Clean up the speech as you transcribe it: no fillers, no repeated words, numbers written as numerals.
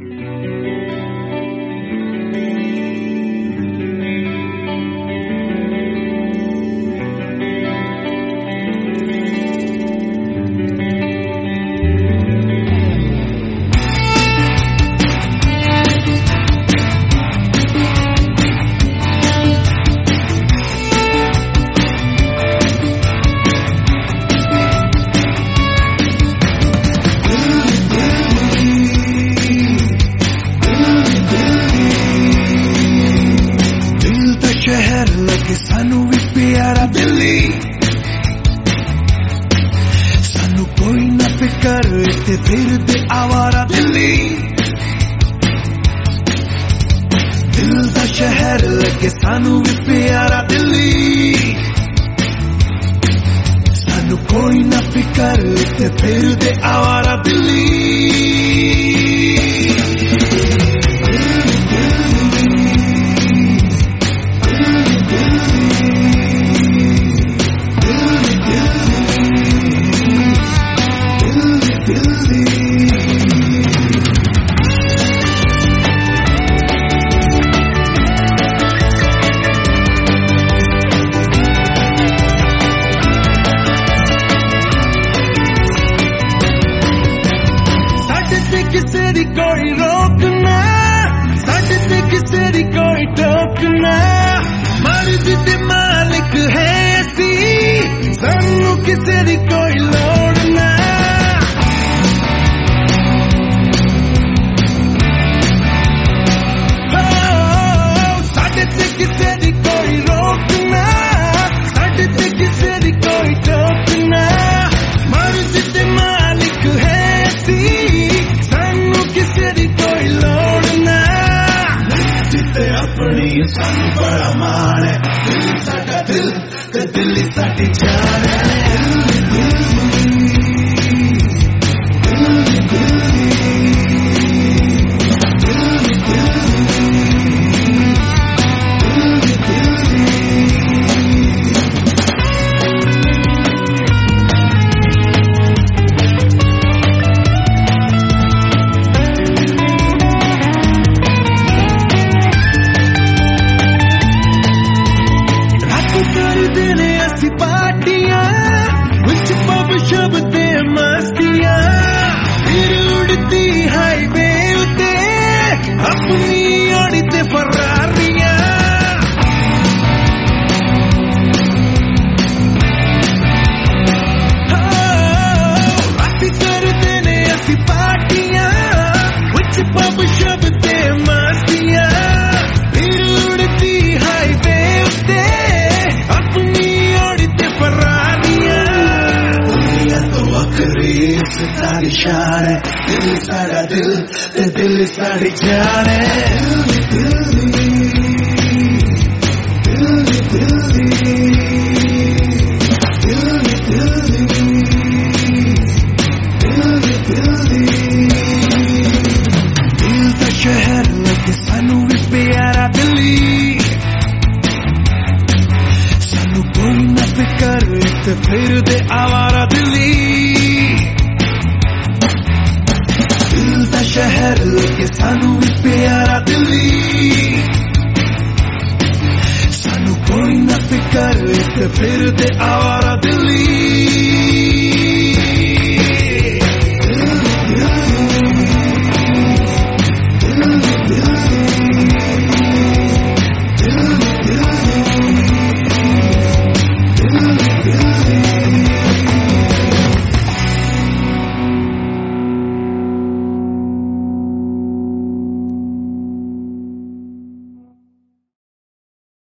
शहर लगे सानू भी प्यारा दिल्ली, सानू कोई ना फिकर इत्ते फिरदे आवारा दिल्ली। दिल दा शहर लगे सानू भी प्यारा दिल्ली, सानू कोई ना फिकर इत्ते फिरदे आवारा दिल्ली। किसे दी कोई रोकना, साडे ते किसे दी कोई टोकना, मर्जी दे मालिक है असी, सानू किसे दी कोई लोड़ ना। साडे ते किसे दी कोई रोकना, साडे ते किसे दी कोई टोकना, मर्जी दे मालिक है असी, कोई लोड़ ना। जिते अपनी सानू बड़ा मान है, दिल साडा दिल ते दिल ही साडी जान है। शब्दे मस्तियां फिर उड़ती हाईवे उते अपनी उड़ते फरारियां। राती करते ने असी पार्टियां विच पब शब्दे मस्तियां फिर उड़ती हाईवे उते अपनी उड़ते फरारियां। सारी शान है, दिल सारा दिल ते दिल सारी जान है। दिल दा शहर लगे सानू भी प्यारा दिल्ली, सानू कोई ना फिकर इत्ते फिरदे आवारा दिल्ली। शहर लगे सानू भी प्यारा दिल्ली, सानू कोई ना फिकर इत्ते फिरदे